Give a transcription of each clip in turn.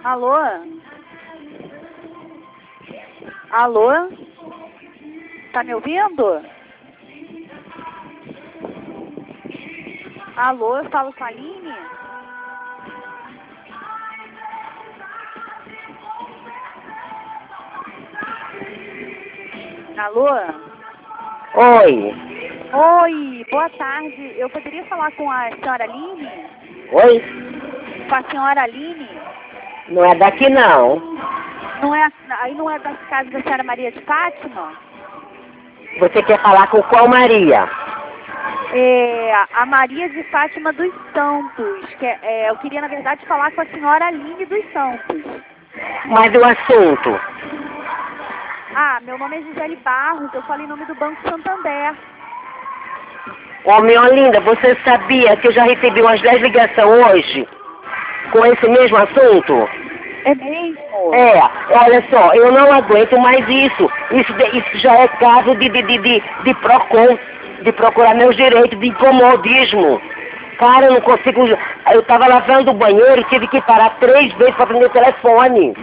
Alô? Alô? Tá me ouvindo? Alô, eu falo com a Aline? Alô? Oi. Oi, boa tarde. Eu poderia falar com a senhora Aline? Oi? Com a senhora Aline? Não é daqui não. Não é, aí não é da casa da senhora Maria de Fátima? Você quer falar com qual Maria? É, a Maria de Fátima dos Santos. Eu queria, na verdade, falar com a senhora Aline dos Santos. Mas o assunto? Ah, meu nome é Gisele Barros, eu falo em nome do Banco Santander. Ô, minha linda, você sabia que eu já recebi umas 10 ligações hoje com esse mesmo assunto? É mesmo? É, olha só, eu não aguento mais isso. Isso já é caso de PROCON, de procurar meus direitos, de incomodismo. Cara, eu não consigo. Eu tava lavando o banheiro e tive que parar 3 vezes para atender o telefone.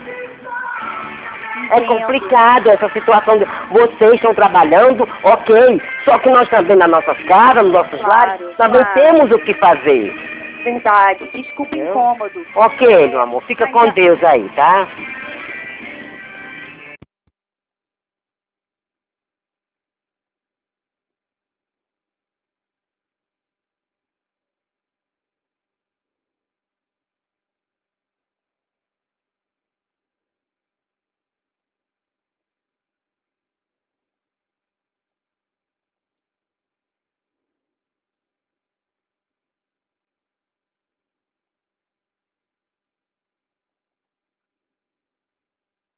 É Entendo. complicado essa situação de vocês estão trabalhando, ok. Só que nós também nas nossas casas, nos nossos lares, também temos o que fazer. Verdade. Desculpa o incômodo. Ok, meu amor, fica com Deus aí, tá?